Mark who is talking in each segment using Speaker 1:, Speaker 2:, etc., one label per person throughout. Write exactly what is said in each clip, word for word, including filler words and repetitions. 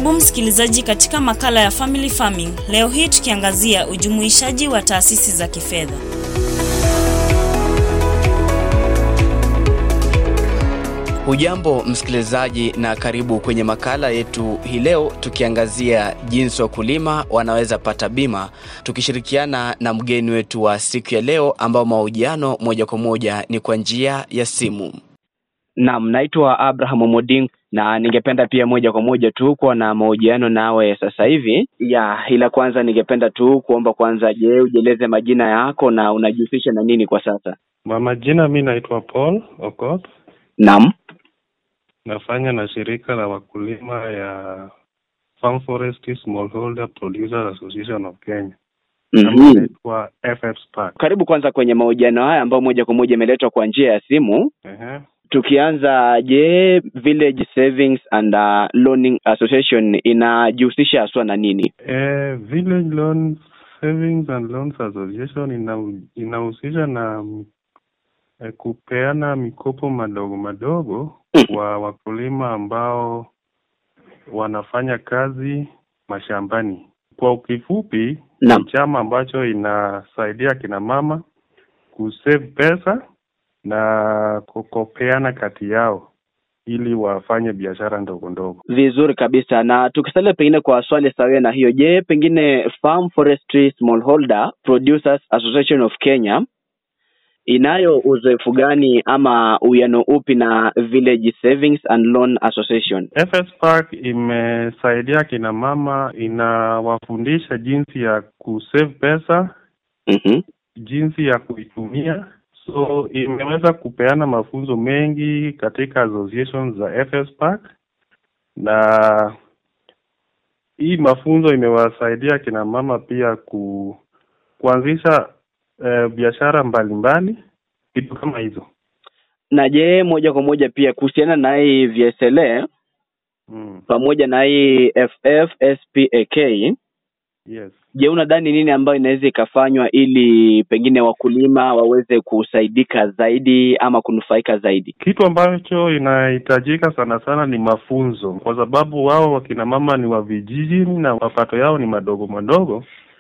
Speaker 1: Karibu msikilizaji katika makala ya Family Farming. Leo hii tukiangazia ujumuishaji wa taasisi za kifedha.
Speaker 2: Hujambo msikilizaji na karibu kwenye makala yetu hii leo, tukiangazia jinsi wakulima wanaweza pata bima, tukishirikiana na mgeni wetu wa siku ya leo ambao mahojiano moja kwa moja ni kwa njia ya simu. Naam, naitwa Abraham Omoding na ningependa pia moja kwa moja tu kuwa na mahojiano nawe sasa hivi. Ya, ila kwanza ningependa tu kuomba kwanza, je, ujeleze majina yako na unajihusisha na nini kwa sasa?
Speaker 3: Majina mimi naitwa Paul Okot.
Speaker 2: Naam.
Speaker 3: Nafanya na shirika la wakulima ya Farm Forestry Smallholder Producers Association of Kenya.
Speaker 2: Mm-hmm.
Speaker 3: Naitwa F F Spark.
Speaker 2: Karibu kwanza kwenye mahojiano haya ambao moja kwa moja imeletwa kwa njia ya simu.
Speaker 3: Uh-huh.
Speaker 2: Tukianza, je, Village Savings and uh, Loaning Association inajihusisha haswa na nini?
Speaker 3: Eh, Village Loan Savings and Loans Association ina inahusisha na eh, kupeana mikopo madogo madogo kwa wakulima ambao wanafanya kazi mashambani. Kwa kifupi, ni chama ambacho inasaidia kina mama kusave pesa na kukopeana kati yao ili wafanye biashara ndogo ndogo.
Speaker 2: Vizuri kabisa. Na tukisalia pengine kwa swali sawa na hiyo, je, pengine Farm Forestry Smallholder Producers Association of Kenya inayo uzoefu gani ama uwiano upi na Village Savings and Loan Association?
Speaker 3: F S Park imesaidia kina mama, inawafundisha jinsi ya kusave pesa,
Speaker 2: mhm,
Speaker 3: jinsi ya kuitumia. So imeweza kupeana mafunzo mengi katika associations za F S Park, na hii mafunzo imewasaidia kina mama pia ku kuanzisha eh, biashara mbalimbali, kitu kama hizo.
Speaker 2: Na je, moja kwa moja pia kuhusiana na hii V S L A
Speaker 3: mm.
Speaker 2: pamoja na hii F F S P A K,
Speaker 3: yes,
Speaker 2: je, unadhani nini ambayo inaweza ikafanywa ili pengine wakulima waweze kusaidika zaidi ama kunufaika zaidi?
Speaker 3: Kitu ambacho inahitajika sana sana ni mafunzo, kwa sababu wao wakina mama ni wa vijijini na mapato yao ni madogo madogo.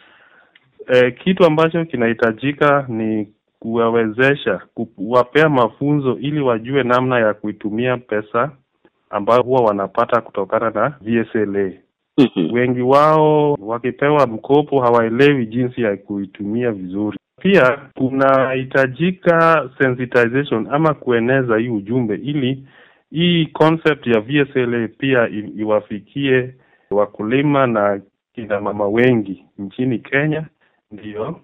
Speaker 3: E, kitu ambacho kinahitajika ni kuwawezesha, kuwapea mafunzo ili wajue namna ya kuitumia pesa ambayo huwa wanapata kutokana na V S L A.
Speaker 2: Mm-hmm.
Speaker 3: Wengi wao wakipewa mkopo hawaelewi jinsi ya kuitumia vizuri. Pia kunahitajika sensitization ama kueneza hii ujumbe ili hii concept ya V S L A pia iwafikie wakulima na kina mama wengi nchini Kenya, ndio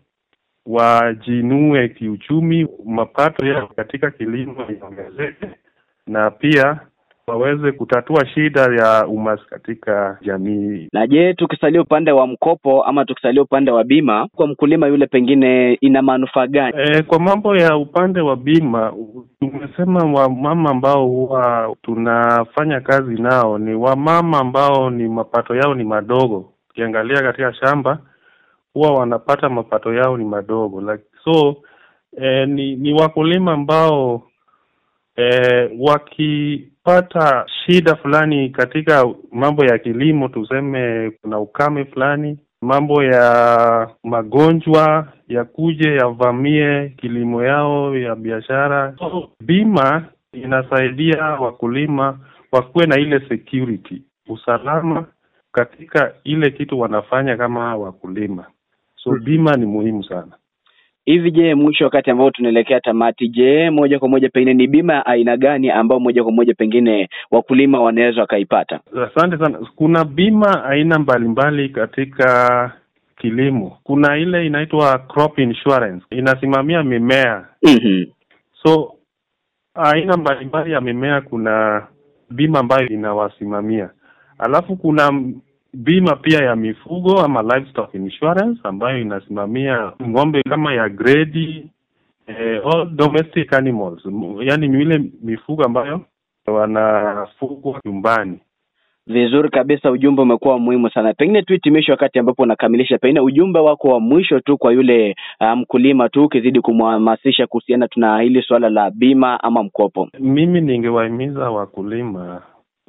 Speaker 3: wajinue kiuchumi, mapato yao katika kilimo yaongezeke na pia waweze kutatua shida ya umaskini katika jamii.
Speaker 2: Na je, tukisalia upande wa mkopo ama tukisalia upande wa bima, kwa mkulima yule pengine ina manufaa gani?
Speaker 3: E, kwa mambo ya upande wa bima, tumesema wamama ambao huwa tunafanya kazi nao ni wamama ambao ni mapato yao ni madogo. Ukiangalia katika shamba huwa wanapata mapato yao ni madogo. Like, so e, ni, ni wakulima ambao e, wakipata shida fulani katika mambo ya kilimo, tuseme kuna ukame fulani, mambo ya magonjwa ya kuje yavamie kilimo yao ya biashara, so, bima inasaidia wakulima wakuwe na ile security, usalama katika ile kitu wanafanya kama wakulima. So bima ni muhimu sana.
Speaker 2: Hivi je, mwisho wakati ambao tunaelekea tamati, je, moja kwa moja pengine ni bima aina gani ambao moja kwa moja pengine wakulima wanaweza wakaipata?
Speaker 3: Asante sana. Kuna bima aina mbalimbali katika kilimo. Kuna ile inaitwa crop insurance, inasimamia mimea.
Speaker 2: Mhm.
Speaker 3: So aina mbalimbali ya mimea kuna bima ambayo inawasimamia. Alafu kuna bima pia ya mifugo ama livestock insurance ambayo inasimamia ng'ombe kama ya grade, eh, all domestic animals, yani ni ile mifugo ambayo wanafugwa nyumbani.
Speaker 2: Vizuri kabisa, ujumbe umekuwa muhimu sana. Pengine tuhitimishe wakati ambapo unakamilisha, pengine ujumbe wako wa mwisho tu kwa yule mkulima um, tu ukizidi kumhamasisha kuhusiana tuna hili swala la bima ama mkopo.
Speaker 3: Mimi ningewahimiza wakulima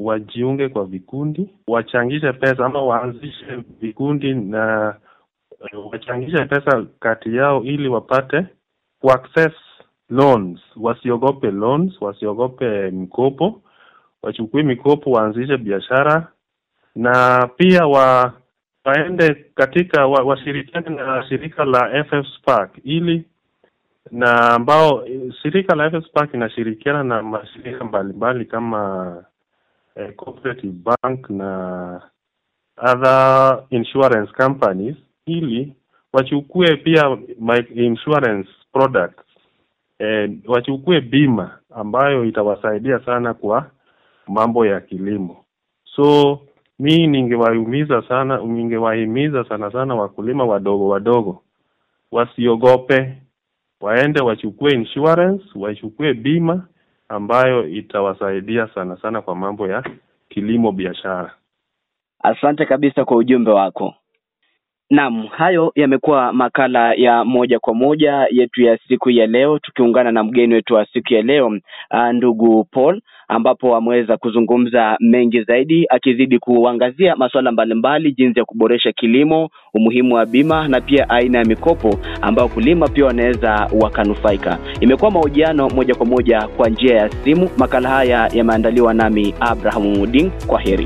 Speaker 3: wajiunge kwa vikundi, wachangishe pesa ama waanzishe vikundi na wachangishe pesa kati yao ili wapate access loans, wasiogope loans, wasiogope mikopo, wachukue mikopo waanzishe biashara, na pia wa waende katika wa, washirikiane na shirika la F F Spark ili na ambao shirika la F F Spark inashirikiana na mashirika mbalimbali kama eh, Cooperative Bank na other insurance companies ili wachukue pia my insurance products, eh, wachukue bima ambayo itawasaidia sana kwa mambo ya kilimo. So mimi ningewahimiza sana ningewahimiza sana sana wakulima wadogo wadogo wasiogope, waende wachukue insurance, wachukue bima ambayo itawasaidia sana sana kwa mambo ya kilimo biashara.
Speaker 2: Asante kabisa kwa ujumbe wako. Naam, hayo yamekuwa makala ya moja kwa moja yetu ya siku ya leo, tukiungana na mgeni wetu wa siku ya leo, uh, ndugu Paul, ambapo ameweza kuzungumza mengi zaidi akizidi kuangazia masuala mbalimbali, jinsi ya kuboresha kilimo, umuhimu wa bima na pia aina ya mikopo ambayo kulima pia wanaweza wakanufaika. Imekuwa mahojiano moja kwa moja kwa njia ya simu. Makala haya yameandaliwa nami Abraham Muding. Kwaheri.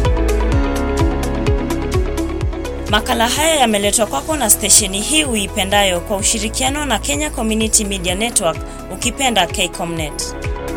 Speaker 1: Makala haya yameletwa kwako na stesheni hii uipendayo kwa ushirikiano na Kenya Community Media Network, ukipenda K C O M Net.